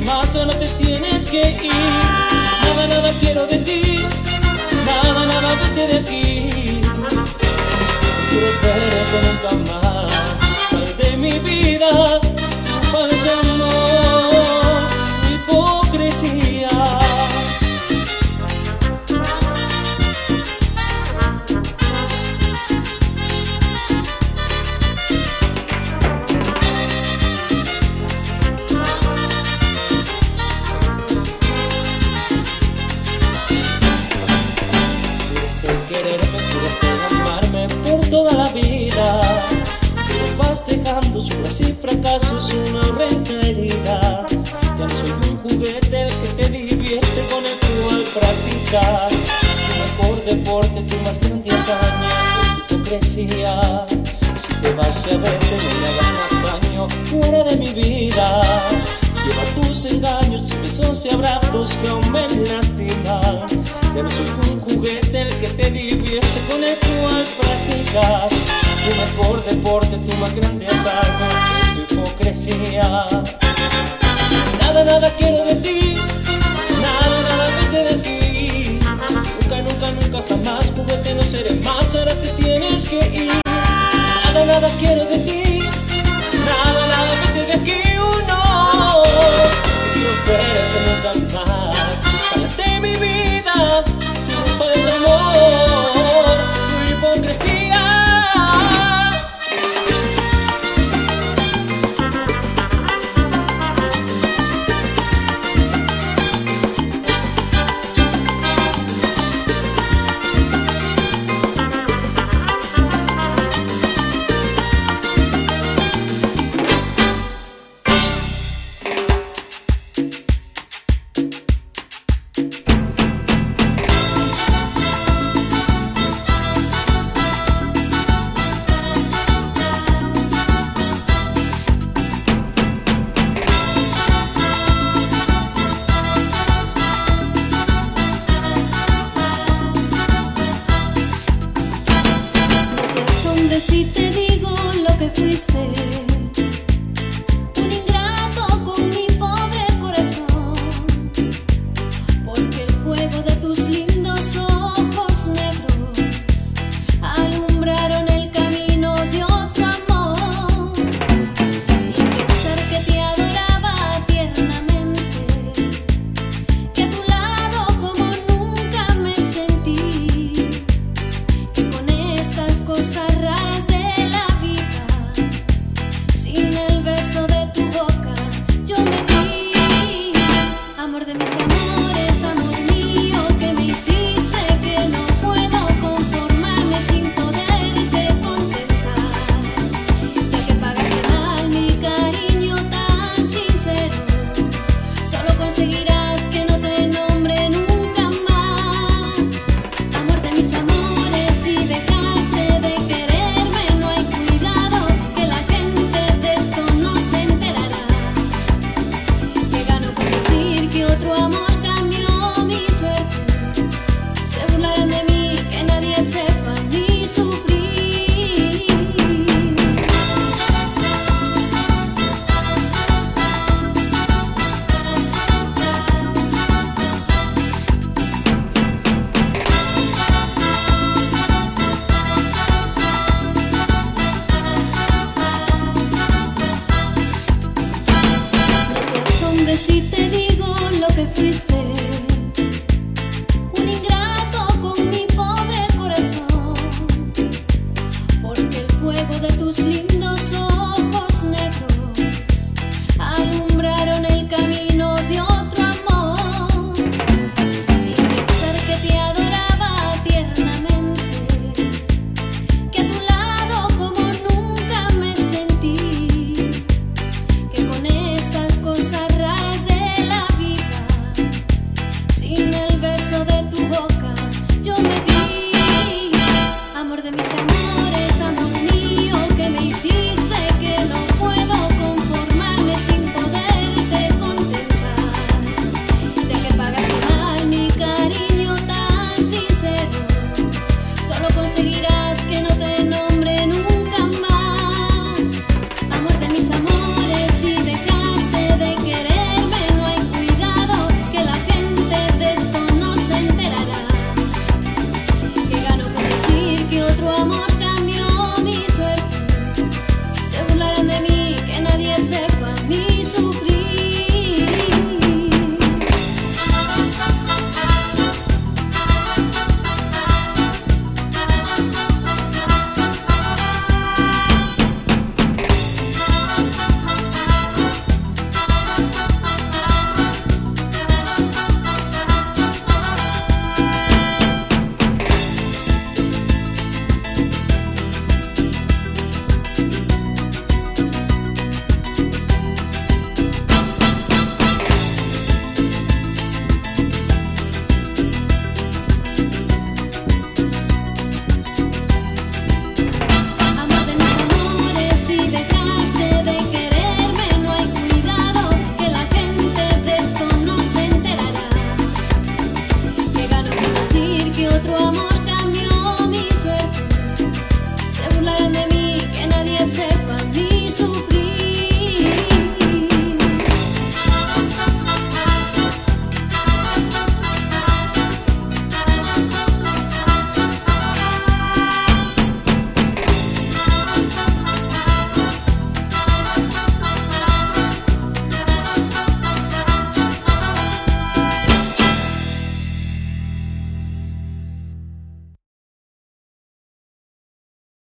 más, ahora te tienes que ir. Nada, nada quiero de ti, nada, nada, vete de aquí. Quiero verte nunca más, sal de mi vida, tu falso amor, tu hipocresía. Toda la vida, pero vas dejando sombras y fracasos, una horrenda herida. Ya no soy un juguete el que te divierte, con el cual practicas tu mejor deporte, tu más grande hazaña es tu hipocresía. Si te vas ya vete, no me hagas más daño fuera de mi vida. Lleva tus engaños, tus besos y abrazos que aún me lastiman. Ya no soy un juguete el que te divierte, con el cual practicas tu mejor deporte, tu más grande hazaña es tu hipocresía. Nada, nada quiero de ti, nada, nada vete de aquí. Nunca, nunca, nunca jamás juguete no seré más, ahora te tienes que ir. Nada, nada quiero de ti, nada, nada vete de aquí. No quiero verte nunca más, sal de mi vida, tu falso amor, tu hipocresía. Si te digo lo que fuiste, un ingrato con mi pobre corazón, porque el fuego de tus lindos ojos negros alumbraron el camino de otro amor. Y pensar que te adoraba tiernamente, que a tu lado como nunca me sentí, que con estas cosas raras de la vida, sin el beso de tu boca, yo me di. Amor de mis amores, amor mío, que me hiciste, que no puedo conformarme sin poderte contentar, ya que pagaste mal mi cariño tan sincero, solo conseguirás que no te nombre nunca más. Amor de mis amores, si dejaste de quererme, no hay cuidado, que la gente de esto no se enterará, que gano con decir que otro amor cambió mi suerte. Se burlarán de mí, que nadie sepa ni sufrir. No te asombres si te digo lo que fuiste, un ingrato con mi pobre corazón, porque el fuego de tus lindos ojos negros alumbraron el camino de otro amor. Y pensar que te adoraba tiernamente, que a tu lado como nunca me sentí, que con estas cosas raras de la vida, sin el beso de tu boca, yo me di. Amor de mis amores,